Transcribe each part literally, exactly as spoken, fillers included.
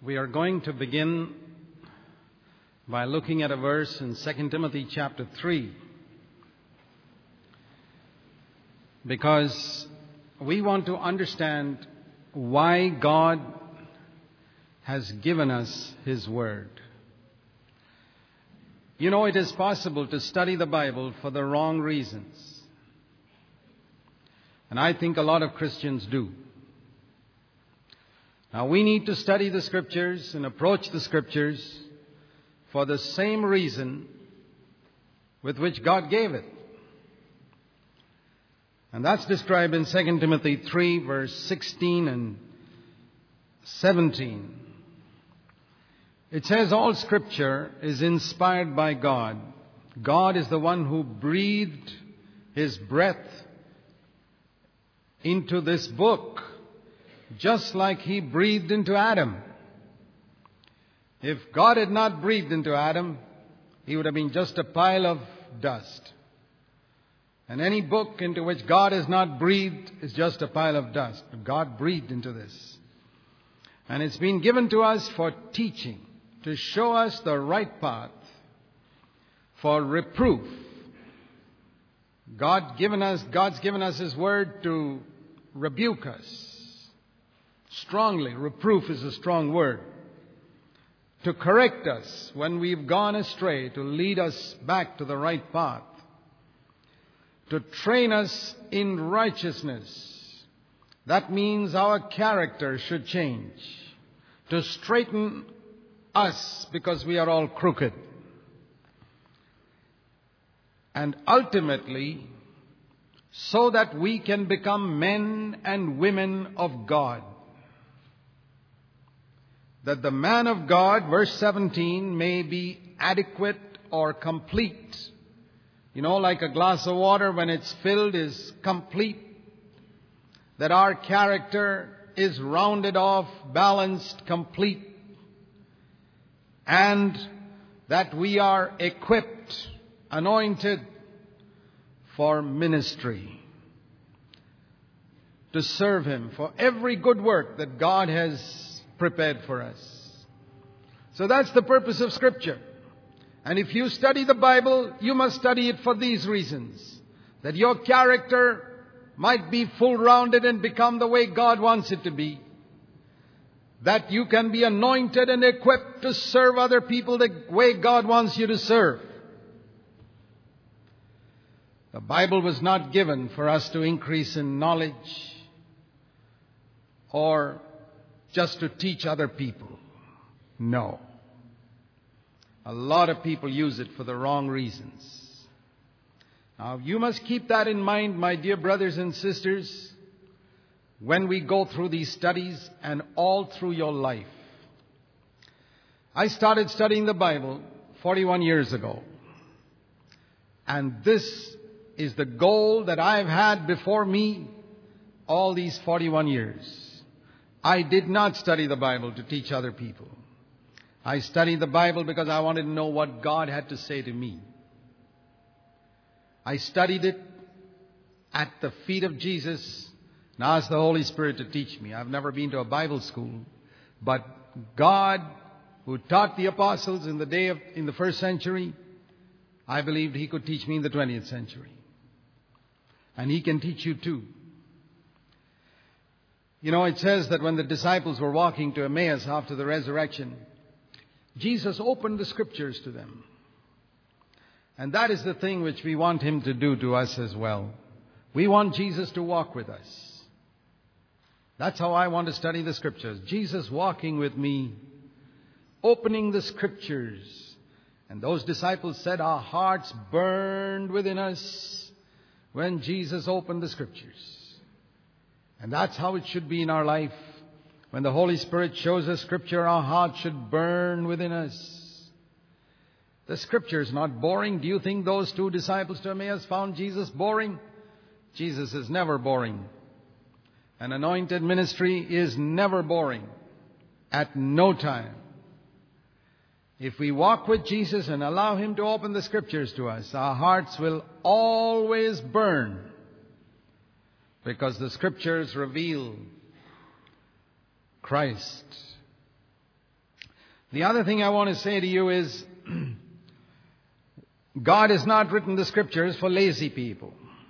We are going to begin by looking at a verse in Second Timothy chapter three, because we want to understand why God has given us His Word. You know, it is possible to study the Bible for the wrong reasons. And I think a lot of Christians do. Now, we need to study the Scriptures and approach the Scriptures for the same reason with which God gave it. And that's described in Second Timothy three, verse sixteen and seventeen. It says, all Scripture is inspired by God. God is the one who breathed His breath into this book, just like He breathed into Adam. If God had not breathed into Adam, he would have been just a pile of dust. And any book into which God has not breathed is just a pile of dust. But God breathed into this. And it's been given to us for teaching, to show us the right path, for reproof. God given us, God's given us His Word to rebuke us. Strongly, reproof is a strong word. To correct us when we've gone astray, to lead us back to the right path. To train us in righteousness. That means our character should change. To straighten us because we are all crooked. And ultimately, so that we can become men and women of God. That the man of God, verse seventeen, may be adequate or complete. You know, like a glass of water when it's filled is complete. That our character is rounded off, balanced, complete. And that we are equipped, anointed for ministry. To serve Him for every good work that God has prepared for us. So that's the purpose of Scripture. And if you study the Bible, you must study it for these reasons. That your character might be full-rounded and become the way God wants it to be. That you can be anointed and equipped to serve other people the way God wants you to serve. The Bible was not given for us to increase in knowledge or just to teach other people. No. A lot of people use it for the wrong reasons. Now, you must keep that in mind, my dear brothers and sisters, when we go through these studies and all through your life. I started studying the Bible forty-one years ago. And this is the goal that I've had before me all these forty-one years. I did not study the Bible to teach other people. I studied the Bible because I wanted to know what God had to say to me. I studied it at the feet of Jesus and asked the Holy Spirit to teach me. I've never been to a Bible school, but God, who taught the apostles in the day of, in the first century, I believed He could teach me in the twentieth century. And He can teach you too. You know, it says that when the disciples were walking to Emmaus after the resurrection, Jesus opened the Scriptures to them. And that is the thing which we want Him to do to us as well. We want Jesus to walk with us. That's how I want to study the Scriptures. Jesus walking with me, opening the Scriptures. And those disciples said our hearts burned within us when Jesus opened the Scriptures. And that's how it should be in our life. When the Holy Spirit shows us Scripture, our heart should burn within us. The Scripture is not boring. Do you think those two disciples to Emmaus found Jesus boring? Jesus is never boring. An anointed ministry is never boring. At no time. If we walk with Jesus and allow Him to open the Scriptures to us, our hearts will always burn. Because the Scriptures reveal Christ The other thing I want to say to you is, God has not written the Scriptures for lazy people.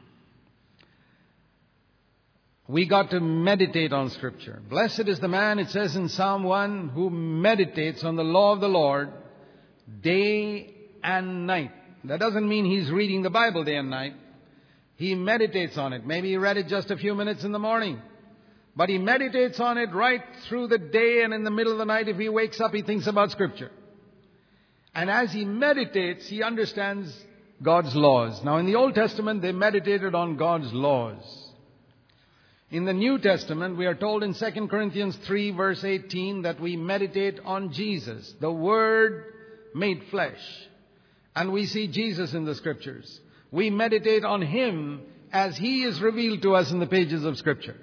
We got to meditate on Scripture. Blessed is the man, it says in Psalm one, who meditates on the law of the Lord day and night. That doesn't mean he's reading the Bible day and night. He meditates on it. Maybe he read it just a few minutes in the morning. But he meditates on it right through the day, and in the middle of the night, if he wakes up, he thinks about Scripture. And as he meditates, he understands God's laws. Now, in the Old Testament, they meditated on God's laws. In the New Testament, we are told in Second Corinthians three, verse eighteen, that we meditate on Jesus, the Word made flesh. And we see Jesus in the Scriptures. We meditate on Him as He is revealed to us in the pages of Scripture.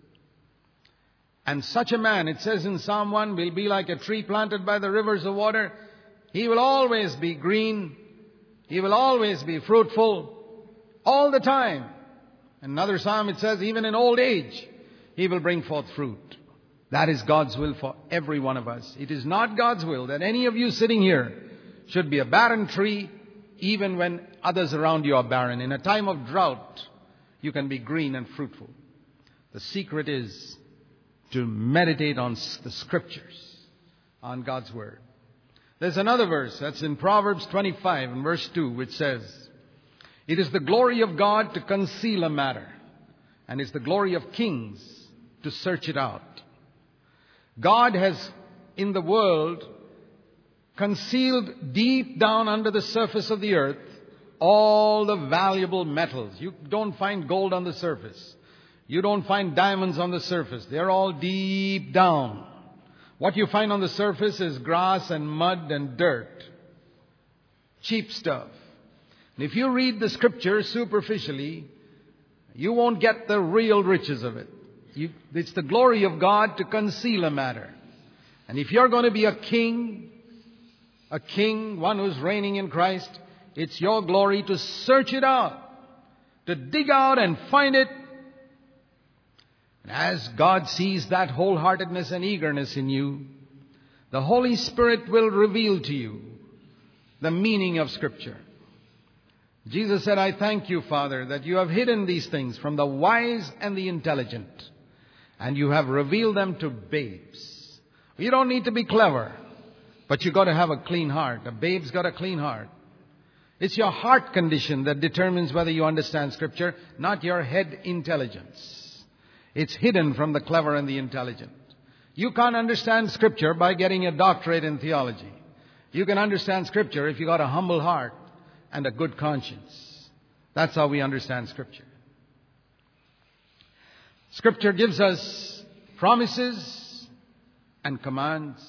And such a man, it says in Psalm one, will be like a tree planted by the rivers of water. He will always be green. He will always be fruitful all the time. Another psalm, it says, even in old age, he will bring forth fruit. That is God's will for every one of us. It is not God's will that any of you sitting here should be a barren tree, even when others around you are barren. In a time of drought, you can be green and fruitful. The secret is to meditate on the Scriptures, on God's Word. There's another verse that's in Proverbs twenty-five and verse two, which says, it is the glory of God to conceal a matter, and it's the glory of kings to search it out. God has, in the world, concealed deep down under the surface of the earth all the valuable metals. You don't find gold on the surface. You don't find diamonds on the surface. They're all deep down. What you find on the surface is grass and mud and dirt. Cheap stuff. And if you read the Scripture superficially, you won't get the real riches of it. You, it's the glory of God to conceal a matter. And if you're going to be a king, a king, one who's reigning in Christ, it's your glory to search it out, to dig out and find it. And as God sees that wholeheartedness and eagerness in you, the Holy Spirit will reveal to you the meaning of Scripture. Jesus said, I thank you, Father, that you have hidden these things from the wise and the intelligent, and you have revealed them to babes. You don't need to be clever, but you've got to have a clean heart. A babe's got a clean heart. It's your heart condition that determines whether you understand Scripture, not your head intelligence. It's hidden from the clever and the intelligent. You can't understand Scripture by getting a doctorate in theology. You can understand Scripture if you got a humble heart and a good conscience. That's how we understand Scripture. Scripture gives us promises and commands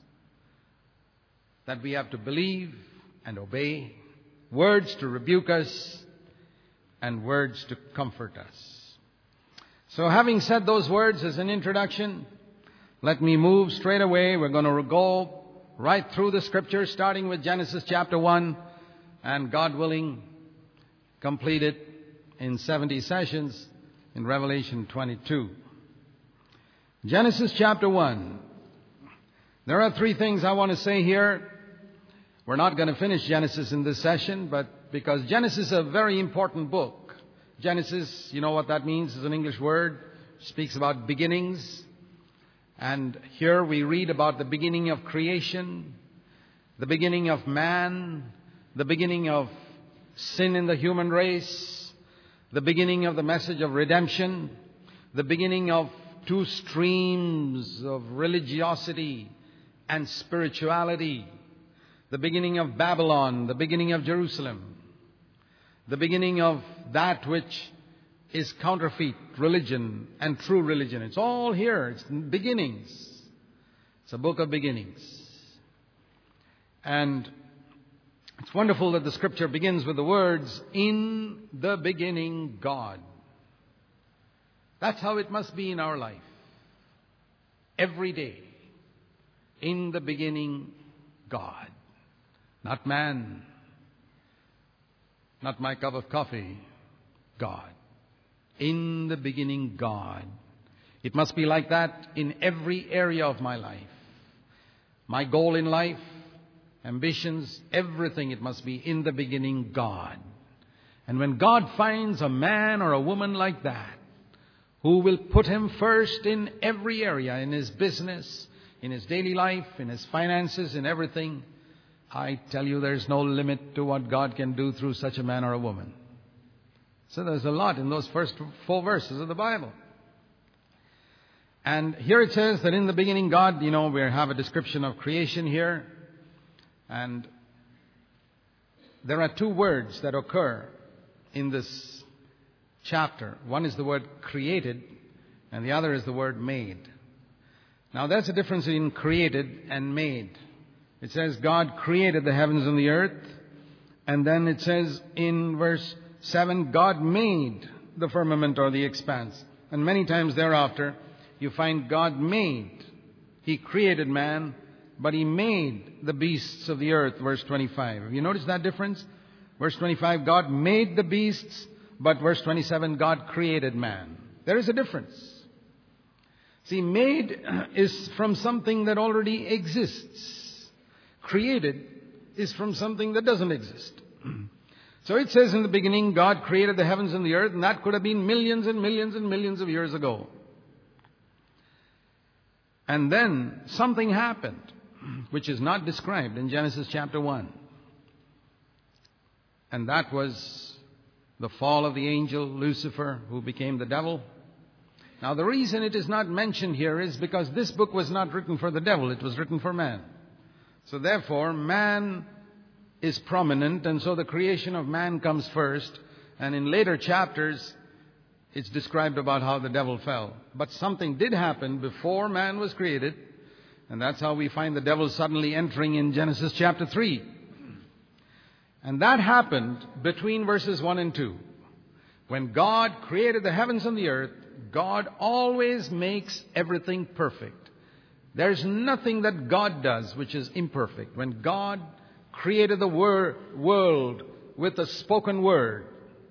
that we have to believe and obey, words to rebuke us and words to comfort us. So having said those words as an introduction, let me move straight away. We're going to go right through the Scripture, starting with Genesis chapter one, and God willing, complete it in seventy sessions in Revelation twenty-two. Genesis chapter one. There are three things I want to say here. We're not going to finish Genesis in this session, but because Genesis is a very important book. Genesis, you know what that means, is an English word. It speaks about beginnings. And here we read about the beginning of creation, the beginning of man, the beginning of sin in the human race, the beginning of the message of redemption, the beginning of two streams of religiosity and spirituality, the beginning of Babylon, the beginning of Jerusalem, the beginning of that which is counterfeit religion and true religion. It's all here. It's beginnings. It's a book of beginnings. And it's wonderful that the Scripture begins with the words, in the beginning, God. That's how it must be in our life. Every day. In the beginning, God. Not man. Not my cup of coffee. God. In the beginning, God. It must be like that in every area of my life. My goal in life, ambitions, everything, it must be in the beginning God. And when God finds a man or a woman like that, who will put Him first in every area, in his business, in his daily life, in his finances, in everything, I tell you there's no limit to what God can do through such a man or a woman. So there's a lot in those first four verses of the Bible. And here it says that in the beginning God, you know, we have a description of creation here. And there are two words that occur in this chapter. One is the word created, and the other is the word made. Now that's the difference in created and made. It says God created the heavens and the earth. And then it says in verse seven, God made the firmament or the expanse. And many times thereafter, you find God made. He created man, but He made the beasts of the earth, verse twenty-five. Have you noticed that difference? Verse twenty-five, God made the beasts, but verse twenty-seven, God created man. There is a difference. See, made is from something that already exists. Created is from something that doesn't exist. So it says in the beginning, God created the heavens and the earth, and that could have been millions and millions and millions of years ago. And then something happened, which is not described in Genesis chapter one. And that was the fall of the angel Lucifer, who became the devil. Now the reason it is not mentioned here is because this book was not written for the devil, it was written for man. So therefore, man is prominent, and so the creation of man comes first. And in later chapters, it's described about how the devil fell. But something did happen before man was created, and that's how we find the devil suddenly entering in Genesis chapter three. And that happened between verses one and two. When God created the heavens and the earth, God always makes everything perfect. There's nothing that God does which is imperfect. When God created the wor- world with a spoken word,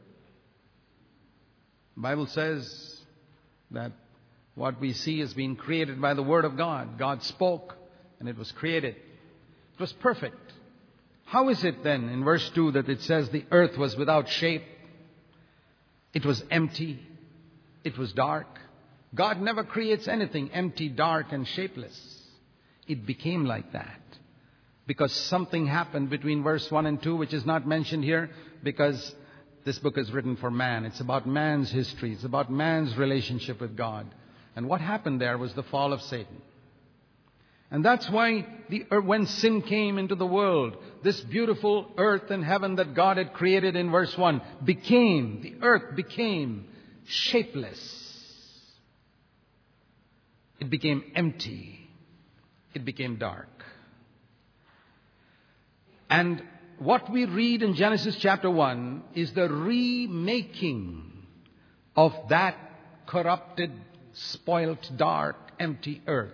the Bible says that what we see is being created by the Word of God. God spoke and it was created. It was perfect. How is it then in verse two that it says the earth was without shape? It was empty. It was dark. God never creates anything empty, dark, and shapeless. It became like that because something happened between verse one and two, which is not mentioned here, because this book is written for man. It's about man's history. It's about man's relationship with God. And what happened there was the fall of Satan. And that's why the, when sin came into the world, this beautiful earth and heaven that God had created in verse one became, the earth became shapeless. It became empty. It became dark. And what we read in Genesis chapter one is the remaking of that corrupted, spoilt, dark, empty earth.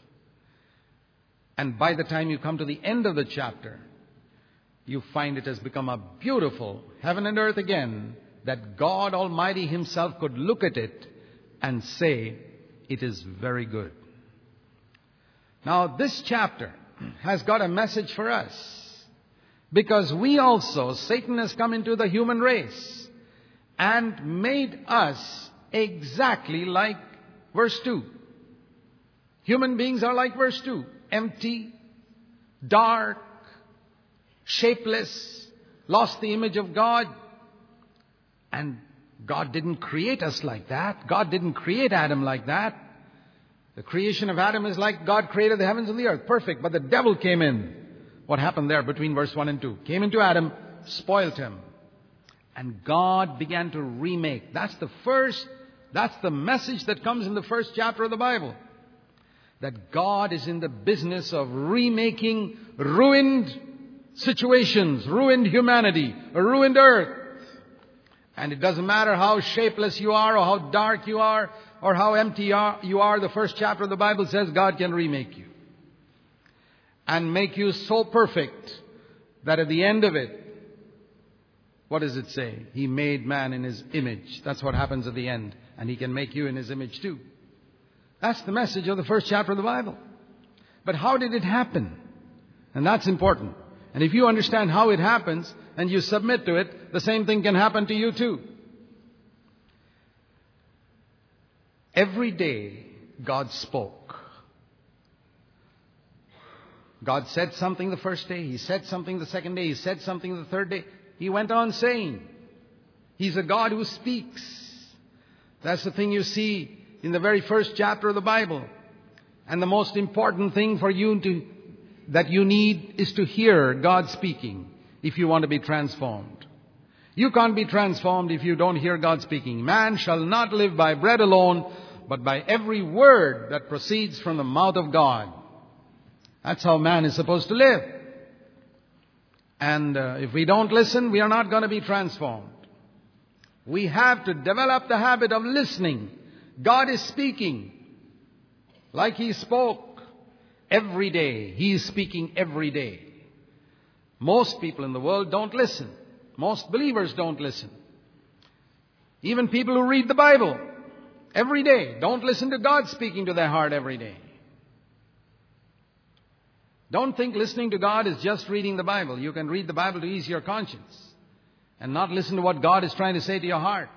And by the time you come to the end of the chapter, you find it has become a beautiful heaven and earth again, that God Almighty Himself could look at it and say, it is very good. Now this chapter has got a message for us. Because we also, Satan has come into the human race and made us exactly like verse two. Human beings are like verse two. Empty, dark, shapeless, lost the image of God. And God didn't create us like that. God didn't create Adam like that. The creation of Adam is like God created the heavens and the earth. Perfect. But the devil came in. What happened there between verse one and two? Came into Adam, spoilt him. And God began to remake. That's the first, that's the message that comes in the first chapter of the Bible. That God is in the business of remaking ruined situations, ruined humanity, a ruined earth. And it doesn't matter how shapeless you are or how dark you are or how empty you are, you are, the first chapter of the Bible says God can remake you. And make you so perfect that at the end of it, what does it say? He made man in His image. That's what happens at the end. And He can make you in His image too. That's the message of the first chapter of the Bible. But how did it happen? And that's important. And if you understand how it happens and you submit to it, the same thing can happen to you too. Every day, God spoke. God said something the first day. He said something the second day. He said something the third day. He went on saying. He's a God who speaks. That's the thing you see in the very first chapter of the Bible. And the most important thing for you to, that you need is to hear God speaking if you want to be transformed. You can't be transformed if you don't hear God speaking. Man shall not live by bread alone, but by every word that proceeds from the mouth of God. That's how man is supposed to live. And uh, if we don't listen, we are not going to be transformed. We have to develop the habit of listening. God is speaking like He spoke every day. He is speaking every day. Most people in the world don't listen. Most believers don't listen. Even people who read the Bible every day don't listen to God speaking to their heart every day. Don't think listening to God is just reading the Bible. You can read the Bible to ease your conscience and not listen to what God is trying to say to your heart.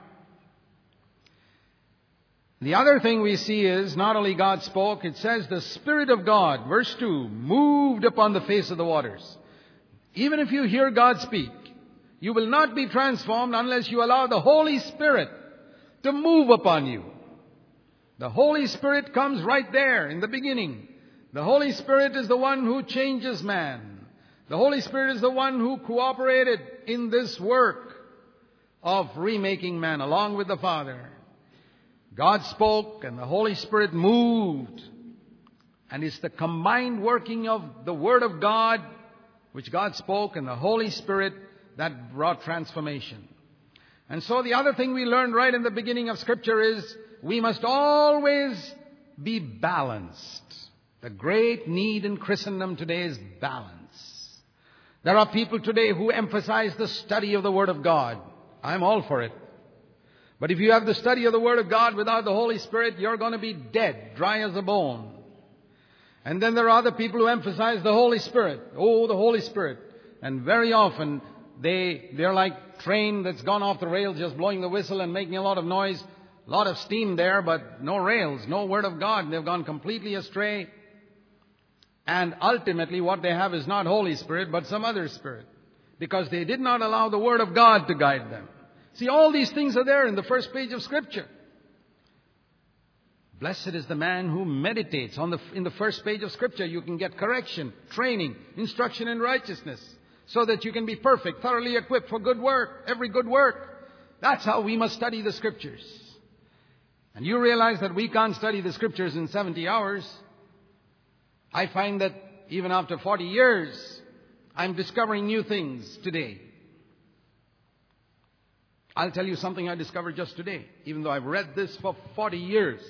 The other thing we see is not only God spoke, it says the Spirit of God, verse two, moved upon the face of the waters. Even if you hear God speak, you will not be transformed unless you allow the Holy Spirit to move upon you. The Holy Spirit comes right there in the beginning. The Holy Spirit is the one who changes man. The Holy Spirit is the one who cooperated in this work of remaking man along with the Father. God spoke and the Holy Spirit moved. And it's the combined working of the Word of God, which God spoke, and the Holy Spirit that brought transformation. And so the other thing we learned right in the beginning of Scripture is we must always be balanced. The great need in Christendom today is balance. There are people today who emphasize the study of the Word of God. I'm all for it. But if you have the study of the Word of God without the Holy Spirit, you're going to be dead, dry as a bone. And then there are other people who emphasize the Holy Spirit. Oh, the Holy Spirit. And very often they, they're like train that's gone off the rails, just blowing the whistle and making a lot of noise. A lot of steam there, but no rails, no Word of God. They've gone completely astray. And ultimately what they have is not Holy Spirit, but some other spirit. Because they did not allow the Word of God to guide them. See, all these things are there in the first page of Scripture. Blessed is the man who meditates on the, in the first page of Scripture. You can get correction, training, instruction in righteousness, so that you can be perfect, thoroughly equipped for good work, every good work. That's how we must study the Scriptures. And you realize that we can't study the Scriptures in seventy hours. I find that even after forty years, I'm discovering new things today. I'll tell you something I discovered just today, even though I've read this for forty years.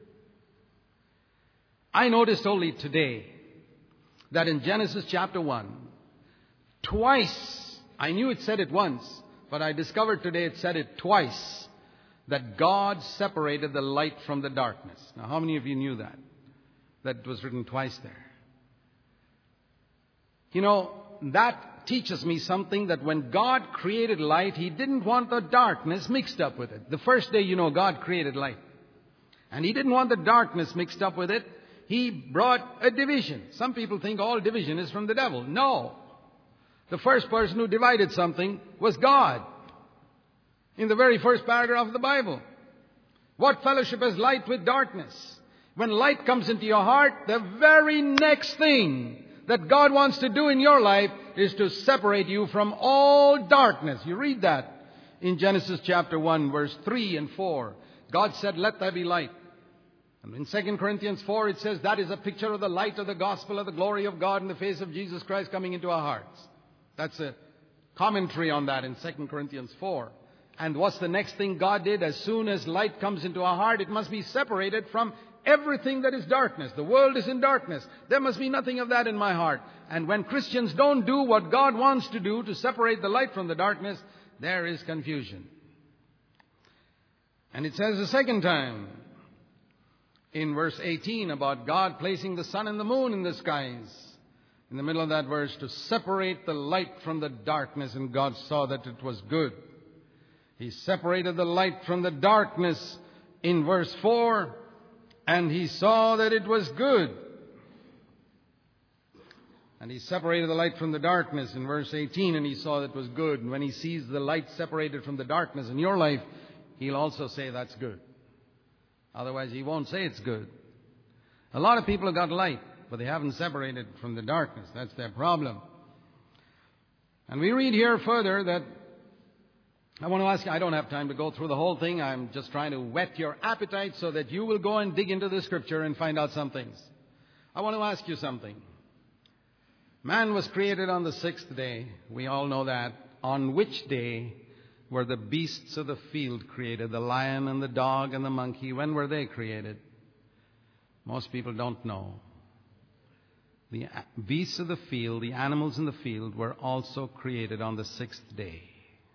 I noticed only today that in Genesis chapter one, twice, I knew it said it once, but I discovered today it said it twice, that God separated the light from the darkness. Now, how many of you knew that? That was written twice there. You know, that teaches me something, that when God created light, He didn't want the darkness mixed up with it. The first day, you know, God created light. And He didn't want the darkness mixed up with it. He brought a division. Some people think all division is from the devil. No. The first person who divided something was God. In the very first paragraph of the Bible. What fellowship has light with darkness? When light comes into your heart, the very next thing that God wants to do in your life is to separate you from all darkness. You read that in Genesis chapter one, verse three and four. God said, let there be light. And in Second Corinthians four, it says that is a picture of the light of the gospel of the glory of God in the face of Jesus Christ coming into our hearts. That's a commentary on that in Second Corinthians four. And what's the next thing God did? As soon as light comes into our heart, it must be separated from everything that is darkness. The world is in darkness. There must be nothing of that in my heart. And when Christians don't do what God wants to do to separate the light from the darkness, there is confusion. And it says the second time, in verse eighteen about God placing the sun and the moon in the skies. In the middle of that verse, to separate the light from the darkness, and God saw that it was good. He separated the light from the darkness in verse four, and He saw that it was good. And He separated the light from the darkness in verse eighteen, and He saw that it was good. And when He sees the light separated from the darkness in your life, He'll also say that's good. Otherwise, He won't say it's good. A lot of people have got light, but they haven't separated from the darkness. That's their problem. And we read here further that, I want to ask you, I don't have time to go through the whole thing. I'm just trying to whet your appetite so that you will go and dig into the Scripture and find out some things. I want to ask you something. Man was created on the sixth day. We all know that. On which day were the beasts of the field created? The lion and the dog and the monkey. When were they created? Most people don't know. The beasts of the field, the animals in the field, were also created on the sixth day.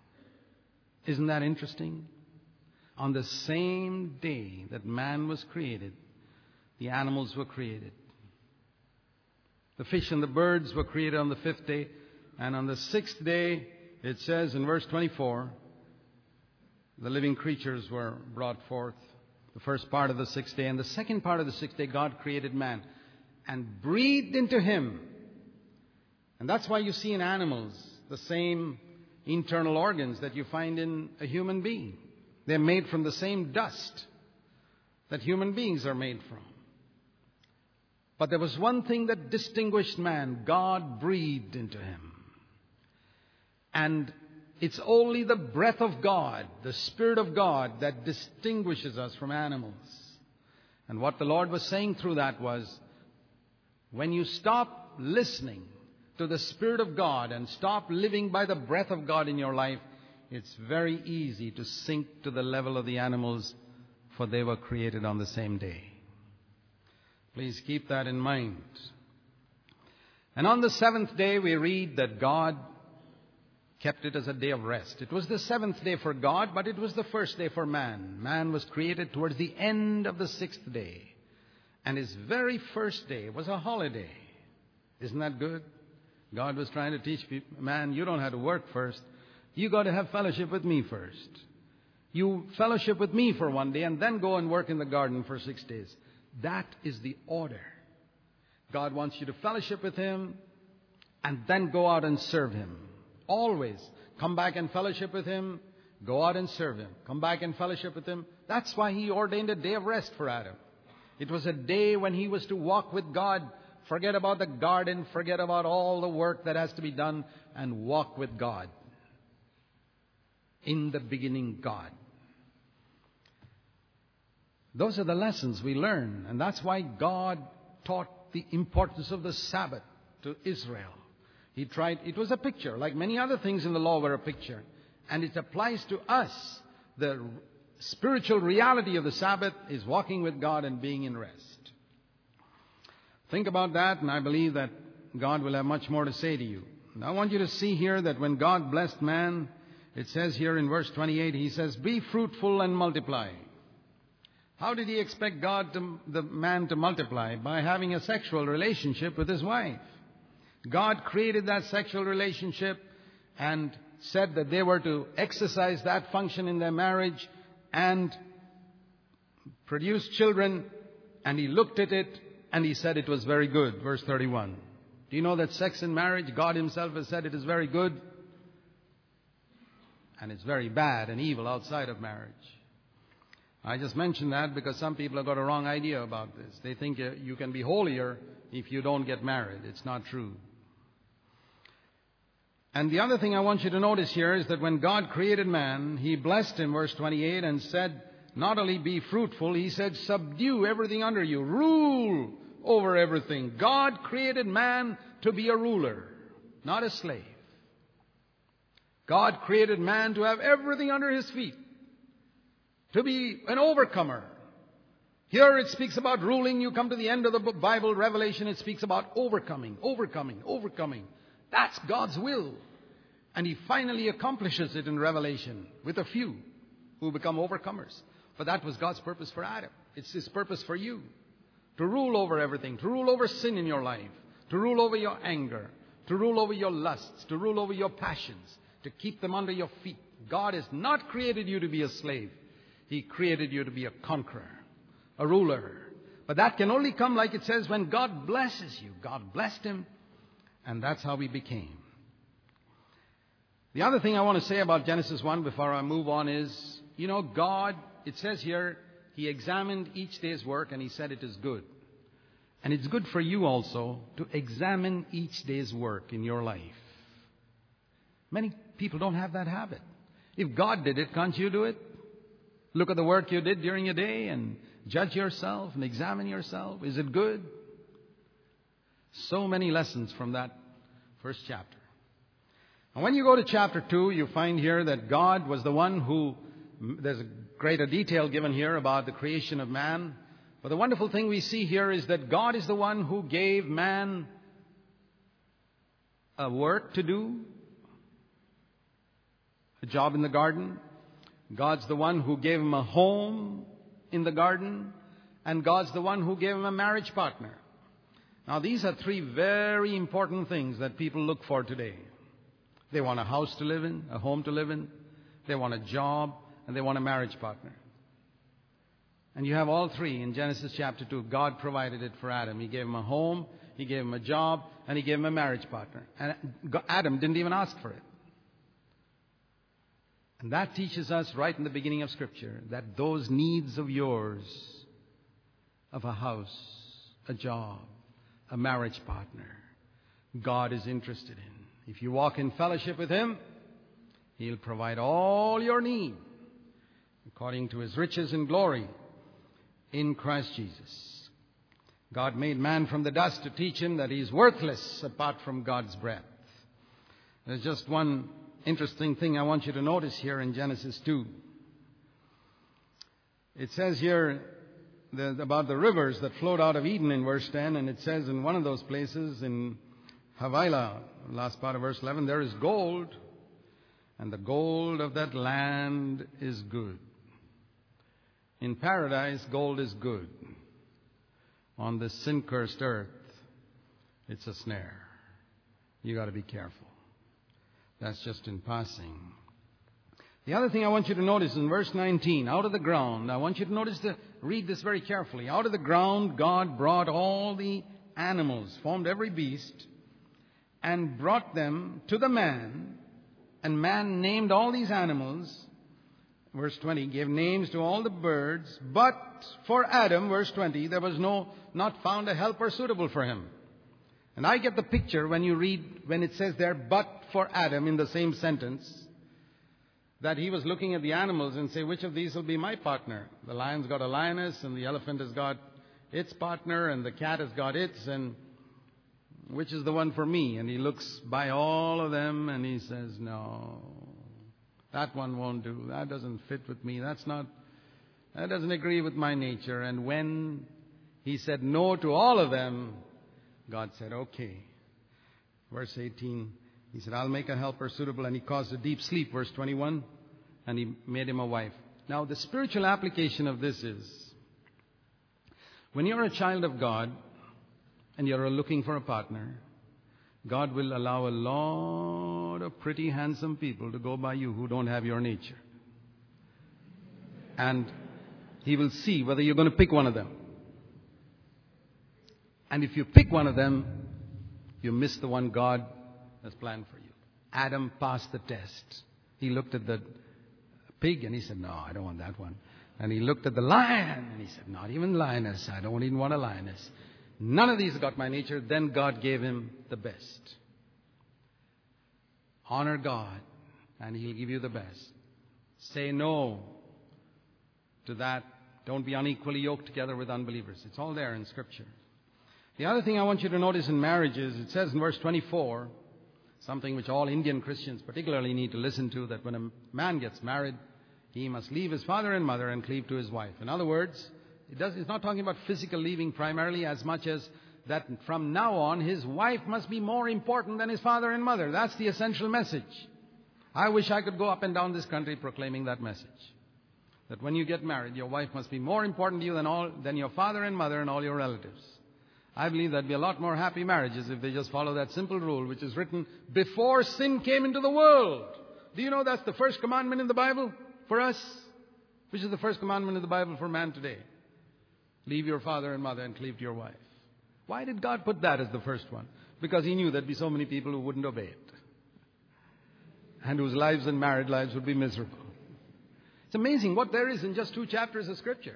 Isn't that interesting? On the same day that man was created, the animals were created. The fish and the birds were created on the fifth day. And on the sixth day, it says in verse twenty-four, the living creatures were brought forth. The first part of the sixth day. And the second part of the sixth day, God created man and breathed into him. And that's why you see in animals the same internal organs that you find in a human being. They're made from the same dust that human beings are made from. But there was one thing that distinguished man. God breathed into him. And it's only the breath of God, the Spirit of God, that distinguishes us from animals. And what the Lord was saying through that was, when you stop listening to the Spirit of God and stop living by the breath of God in your life, it's very easy to sink to the level of the animals, for they were created on the same day. Please keep that in mind. And on the seventh day, we read that God kept it as a day of rest. It was the seventh day for God, but it was the first day for man. Man was created towards the end of the sixth day. And his very first day was a holiday. Isn't that good? God was trying to teach people, man, you don't have to work first. You got to have fellowship with me first. You fellowship with me for one day and then go and work in the garden for six days. That is the order. God wants you to fellowship with Him and then go out and serve Him. Always come back and fellowship with Him, go out and serve Him. Come back and fellowship with Him. That's why He ordained a day of rest for Adam. It was a day when he was to walk with God, forget about the garden, forget about all the work that has to be done, and walk with God. In the beginning, God. Those are the lessons we learn, and that's why God taught the importance of the Sabbath to Israel. He tried, it was a picture, like many other things in the law were a picture. And it applies to us. The spiritual reality of the Sabbath is walking with God and being in rest. Think about that, and I believe that God will have much more to say to you. And I want you to see here that when God blessed man, it says here in verse twenty-eight, He says, be fruitful and multiply. How did He expect God to, the man to multiply? By having a sexual relationship with his wife. God created that sexual relationship and said that they were to exercise that function in their marriage and produce children. And He looked at it and He said it was very good. Verse thirty-one. Do you know that sex in marriage, God Himself has said it is very good? And it's very bad and evil outside of marriage. I just mention that because some people have got a wrong idea about this. They think you can be holier if you don't get married. It's not true. And the other thing I want you to notice here is that when God created man, He blessed him, verse twenty-eight, and said, not only be fruitful, He said, subdue everything under you. Rule over everything. God created man to be a ruler, not a slave. God created man to have everything under his feet, to be an overcomer. Here it speaks about ruling. You come to the end of the Bible, Revelation, it speaks about overcoming, overcoming, overcoming. That's God's will. And He finally accomplishes it in Revelation with a few who become overcomers. But that was God's purpose for Adam. It's His purpose for you. To rule over everything. To rule over sin in your life. To rule over your anger. To rule over your lusts. To rule over your passions. To keep them under your feet. God has not created you to be a slave. He created you to be a conqueror. A ruler. But that can only come, like it says, when God blesses you. God blessed him. And that's how we became. The other thing I want to say about Genesis one before I move on is, you know, God, it says here, He examined each day's work and He said it is good. And it's good for you also to examine each day's work in your life. Many people don't have that habit. If God did it, can't you do it? Look at the work you did during your day and judge yourself and examine yourself. Is it good? So many lessons from that first chapter. And when you go to chapter two, you find here that God was the one who, there's a greater detail given here about the creation of man. But the wonderful thing we see here is that God is the one who gave man a work to do, a job in the garden. God's the one who gave him a home in the garden. And God's the one who gave him a marriage partner. Now, these are three very important things that people look for today. They want a house to live in, a home to live in. They want a job, and they want a marriage partner. And you have all three in Genesis chapter two. God provided it for Adam. He gave him a home, He gave him a job, and He gave him a marriage partner. And Adam didn't even ask for it. And that teaches us right in the beginning of Scripture that those needs of yours, of a house, a job, a marriage partner, God is interested in. If you walk in fellowship with Him, He'll provide all your need according to His riches and glory in Christ Jesus. God made man from the dust to teach him that he's worthless apart from God's breath. There's just one interesting thing I want you to notice here in Genesis two. It says here the, about the rivers that flowed out of Eden in verse ten, and it says in one of those places in Havilah, last part of verse eleven, there is gold, and the gold of that land is good. In paradise, gold is good. On this sin-cursed earth, it's a snare. You got to be careful. That's just in passing. The other thing I want you to notice in verse nineteen, out of the ground, I want you to notice to read this very carefully. Out of the ground, God brought all the animals, formed every beast, and brought them to the man, and man named all these animals. Verse twenty, gave names to all the birds, but for Adam, verse twenty, there was no, not found a helper suitable for him. And I get the picture when you read, when it says there, but for Adam in the same sentence, that he was looking at the animals and say, which of these will be my partner? The lion's got a lioness, and the elephant has got its partner, and the cat has got its, and which is the one for me? And he looks by all of them and he says, no, that one won't do. That doesn't fit with me. That's not, that doesn't agree with my nature. And when he said no to all of them, God said, okay. Verse eighteen, He said, I'll make a helper suitable. And He caused a deep sleep, verse twenty-one, and He made him a wife. Now, the spiritual application of this is, when you're a child of God, and you're looking for a partner, God will allow a lot of pretty, handsome people to go by you who don't have your nature. And He will see whether you're going to pick one of them. And if you pick one of them, you miss the one God has planned for you. Adam passed the test. He looked at the pig and he said, no, I don't want that one. And he looked at the lion and he said, not even lioness. I don't even want a lioness. None of these got my nature. Then God gave him the best. Honor God, and He'll give you the best. Say no to that. Don't be unequally yoked together with unbelievers. It's all there in Scripture. The other thing I want you to notice in marriages, it says in verse twenty-four, something which all Indian Christians particularly need to listen to, that when a man gets married, he must leave his father and mother and cleave to his wife. In other words, It does, it's not talking about physical leaving primarily, as much as that from now on his wife must be more important than his father and mother. That's the essential message. I wish I could go up and down this country proclaiming that message. that when you get married, your wife must be more important to you than all, than your father and mother and all your relatives. I believe there'd be a lot more happy marriages if they just follow that simple rule, which is written before sin came into the world. Do you know that's the first commandment in the Bible for us? Which is the first commandment in the Bible for man today? Leave your father and mother and cleave to your wife. Why did God put that as the first one? Because He knew there'd be so many people who wouldn't obey it, and whose lives and married lives would be miserable. It's amazing what there is in just two chapters of Scripture.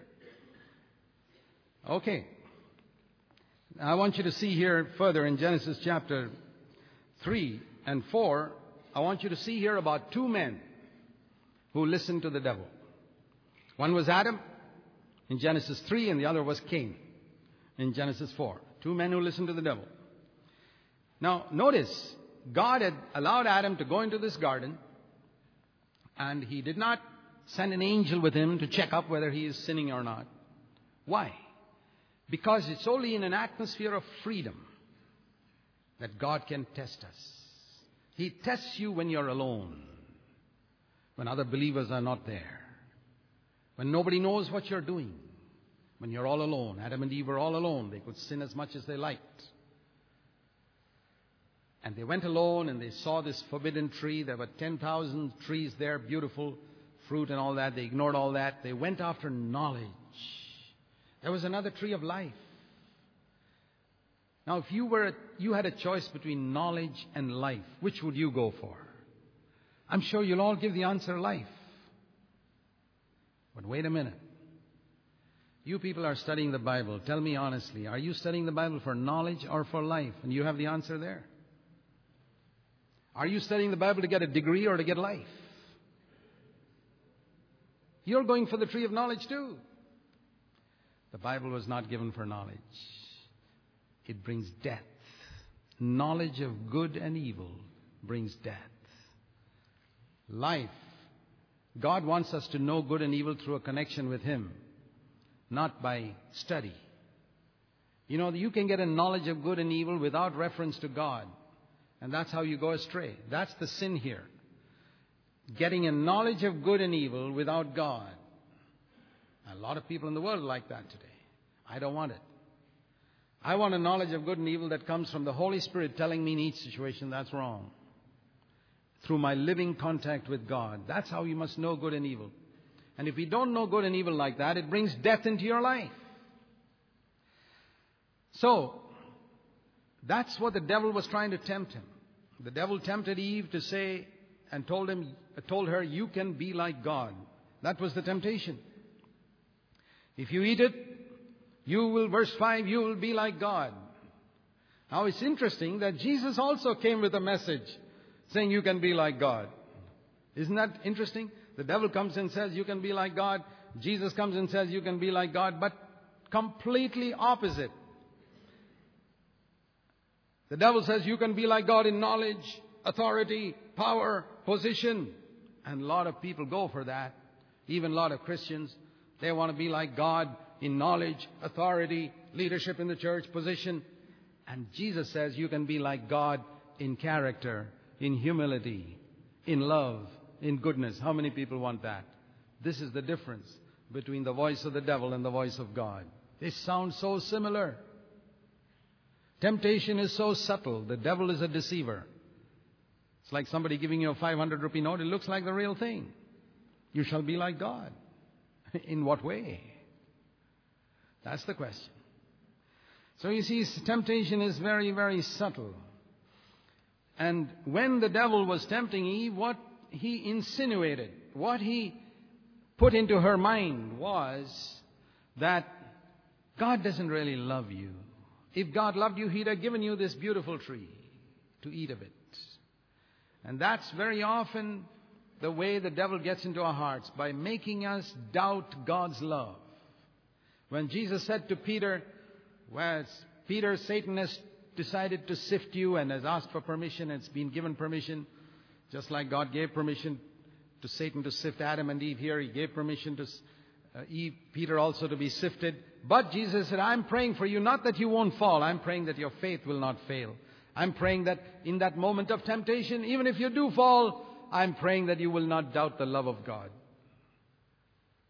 Okay. Now I want you to see here further in Genesis chapter three and four, I want you to see here about two men who listened to the devil. One was Adam in Genesis three, and the other was Cain in Genesis four. Two men who listened to the devil. Now, notice, God had allowed Adam to go into this garden, and He did not send an angel with him to check up whether he is sinning or not. Why? Because it's only in an atmosphere of freedom that God can test us. He tests you when you're alone, when other believers are not there, when nobody knows what you're doing, when you're all alone. Adam and Eve were all alone. They could sin as much as they liked. And they went alone and they saw this forbidden tree. There were ten thousand trees there, beautiful fruit and all that. They ignored all that. They went after knowledge. There was another tree of life. Now, if you were, you had a choice between knowledge and life, which would you go for? I'm sure you'll all give the answer life. But wait a minute. You people are studying the Bible. Tell me honestly, are you studying the Bible for knowledge or for life? And you have the answer there. Are you studying the Bible to get a degree or to get life? You're going for the tree of knowledge too. The Bible was not given for knowledge. It brings death. Knowledge of good and evil brings death. Life. God wants us to know good and evil through a connection with Him, not by study. You know, you can get a knowledge of good and evil without reference to God. And that's how you go astray. That's the sin here. Getting a knowledge of good and evil without God. A lot of people in the world are like that today. I don't want it. I want a knowledge of good and evil that comes from the Holy Spirit telling me in each situation that's wrong. Through my living contact with God. That's how you must know good and evil. And if you don't know good and evil like that, it brings death into your life. So, that's what the devil was trying to tempt him. The devil tempted Eve to say and told him, told her, you can be like God. That was the temptation. If you eat it, you will, verse five, you will be like God. Now it's interesting that Jesus also came with a message saying you can be like God. Isn't that interesting? The devil comes and says you can be like God. Jesus comes and says you can be like God, but completely opposite. The devil says you can be like God in knowledge, authority, power, position. And a lot of people go for that. Even a lot of Christians, they want to be like God in knowledge, authority, leadership in the church, position. And Jesus says you can be like God in character, in humility, in love, in goodness. How many people want that? This is the difference between the voice of the devil and the voice of God. They sound so similar. Temptation is so subtle. The devil is a deceiver. It's like somebody giving you a five hundred rupee note. It looks like the real thing. You shall be like God. In what way? That's the question. So you see, temptation is very, very subtle. And when the devil was tempting Eve, what he insinuated, what he put into her mind was that God doesn't really love you. If God loved you, He'd have given you this beautiful tree to eat of it. And that's very often the way the devil gets into our hearts, by making us doubt God's love. When Jesus said to Peter, well, Peter, Satan has decided to sift you and has asked for permission, and it's been given permission, just like God gave permission to Satan to sift Adam and Eve here. He gave permission to uh, Eve, Peter also to be sifted. But Jesus said, I'm praying for you, not that you won't fall. I'm praying that your faith will not fail. I'm praying that in that moment of temptation, even if you do fall, I'm praying that you will not doubt the love of God.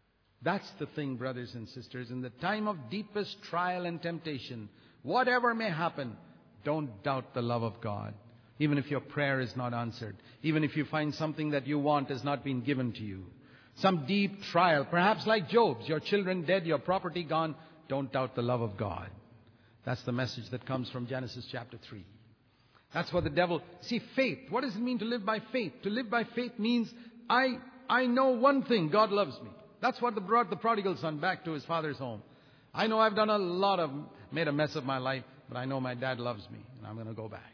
That's the thing, brothers and sisters. In the time of deepest trial and temptation, whatever may happen, don't doubt the love of God. Even if your prayer is not answered. Even if you find something that you want has not been given to you. Some deep trial, perhaps like Job's, your children dead, your property gone. Don't doubt the love of God. That's the message that comes from Genesis chapter three. That's what the devil... See, faith. What does it mean to live by faith? To live by faith means I I know one thing. God loves me. That's what brought the prodigal son back to his father's home. I know I've done a lot of... made a mess of my life, but I know my dad loves me, and I'm going to go back.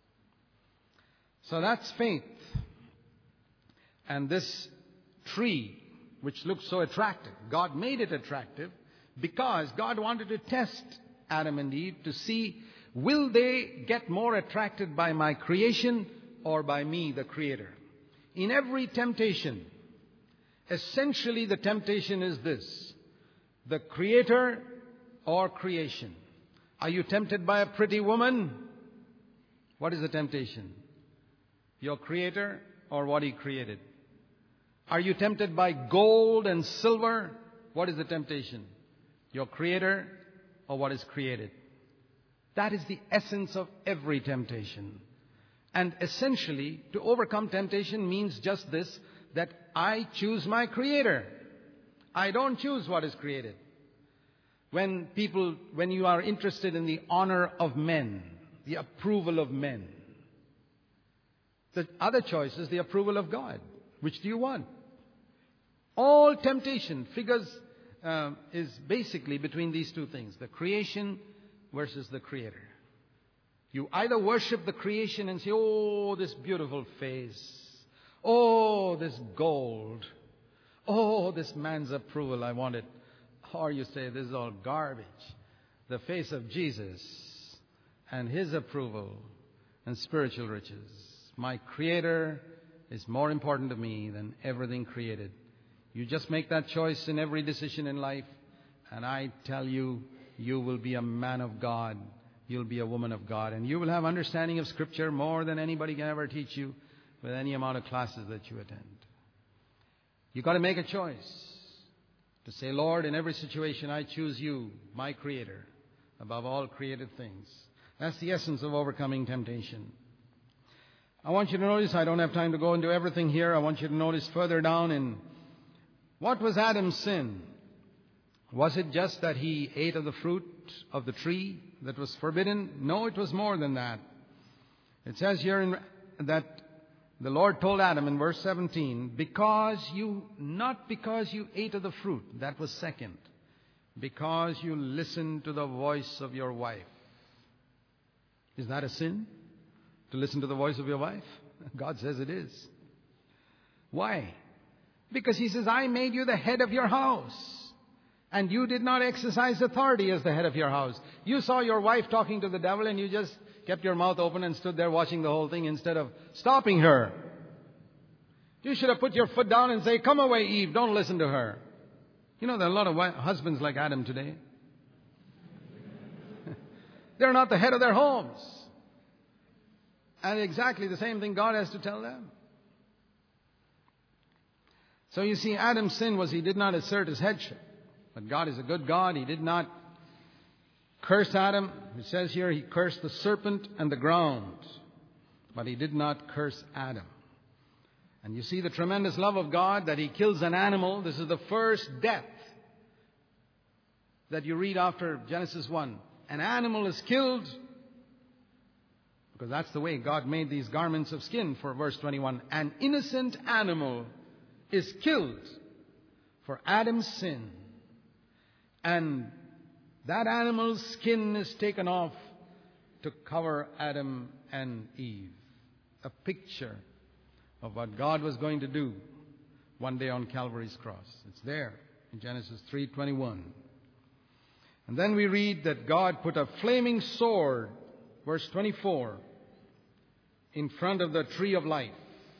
So that's faith. And this tree, which looks so attractive, God made it attractive because God wanted to test Adam and Eve to see, will they get more attracted by my creation or by me, the Creator? In every temptation, essentially the temptation is this: the Creator or creation. Are you tempted by a pretty woman? What is the temptation? Your Creator or what He created? Are you tempted by gold and silver? What is the temptation? Your Creator or what is created? That is the essence of every temptation. And essentially, to overcome temptation means just this, that I choose my Creator. I don't choose what is created. When people, when you are interested in the honor of men, the approval of men, the other choice is the approval of God. Which do you want? All temptation figures, uh, is basically between these two things, the creation versus the Creator. You either worship the creation and say, oh, this beautiful face. Oh, this gold. Oh, this man's approval, I want it. Or you say, this is all garbage. The face of Jesus and His approval and spiritual riches. My Creator is more important to me than everything created. You just make that choice in every decision in life, and I tell you, you will be a man of God. You'll be a woman of God. And you will have understanding of Scripture more than anybody can ever teach you with any amount of classes that you attend. You've got to make a choice to say, Lord, in every situation I choose you, my Creator, above all created things. That's the essence of overcoming temptation. I want you to notice, I don't have time to go into everything here. I want you to notice further down in what was Adam's sin? Was it just that he ate of the fruit of the tree that was forbidden? No, it was more than that. It says here in, that the Lord told Adam in verse seventeen, because you, not because you ate of the fruit, that was second, because you listened to the voice of your wife. Is that a sin? To listen to the voice of your wife? God says it is. Why? Because He says, I made you the head of your house. And you did not exercise authority as the head of your house. You saw your wife talking to the devil and you just kept your mouth open and stood there watching the whole thing instead of stopping her. You should have put your foot down and say, come away, Eve, don't listen to her. You know, there are a lot of husbands like Adam today. They're not the head of their homes. And exactly the same thing God has to tell them. So you see, Adam's sin was he did not assert his headship. But God is a good God. He did not curse Adam. It says here He cursed the serpent and the ground. But He did not curse Adam. And you see the tremendous love of God that He kills an animal. This is the first death that you read after Genesis one. An animal is killed. Because that's the way God made these garments of skin for verse twenty-one. An innocent animal is killed for Adam's sin. And that animal's skin is taken off to cover Adam and Eve. A picture of what God was going to do one day on Calvary's cross. It's there in Genesis three twenty-one. And then we read that God put a flaming sword, verse twenty-four, in front of the tree of life.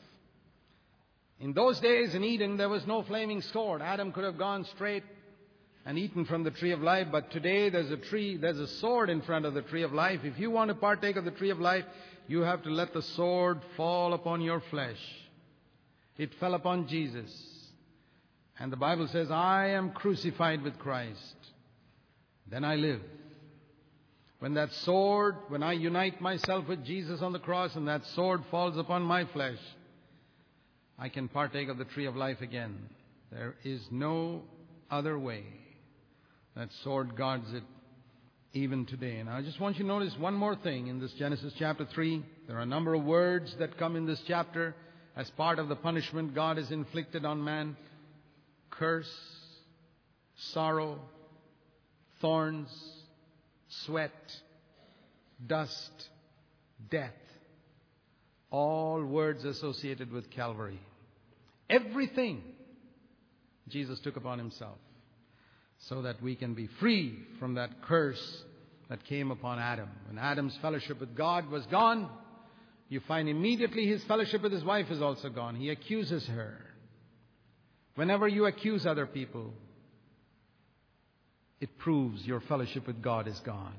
In those days in Eden, there was no flaming sword. Adam could have gone straight and eaten from the tree of life. But today there's a tree, there's a sword in front of the tree of life. If you want to partake of the tree of life, you have to let the sword fall upon your flesh. It fell upon Jesus. And the Bible says, I am crucified with Christ. Then I live. When that sword, when I unite myself with Jesus on the cross and that sword falls upon my flesh, I can partake of the tree of life again. There is no other way. That sword guards it even today. And I just want you to notice one more thing in this Genesis chapter three. There are a number of words that come in this chapter as part of the punishment God has inflicted on man. Curse, sorrow, thorns, sweat, dust, death. All words associated with Calvary. Everything Jesus took upon himself so that we can be free from that curse that came upon Adam. When Adam's fellowship with God was gone, you find immediately his fellowship with his wife is also gone. He accuses her. Whenever you accuse other people, it proves your fellowship with God is gone.